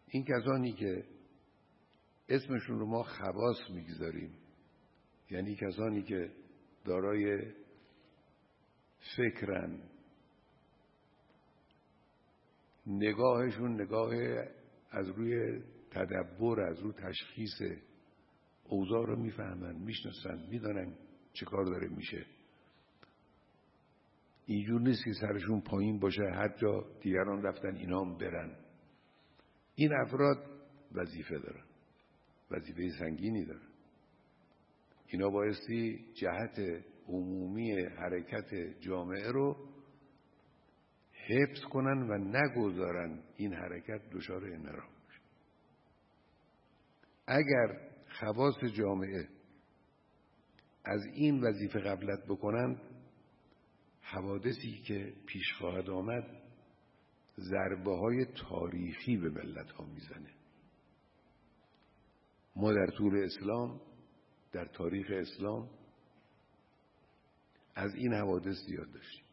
این کسانی که اسمشون رو ما خواص میگذاریم، یعنی کسانی که دارای فکرن، نگاهشون نگاه از روی تدبر، از روی تشخیص اوضاع رو میفهمن، میشناسن، میدونن چه کار داره میشه. اینجور نیست که سرشون پایین باشه هر جا دیگران رفتن اینا هم برن. این افراد وظیفه دارن، وظیفه سنگینی دارن. اینا بایستی جهت عمومی حرکت جامعه رو حفظ کنن و نگذارن این حرکت دچار انحراف بشه. اگر خواص جامعه از این وظیفه غفلت بکنند، حوادثی که پیش خواهد آمد ضربه های تاریخی به ملت ها میزنه. ما در طول اسلام، در تاریخ اسلام از این حوادث زیاد داشتیم.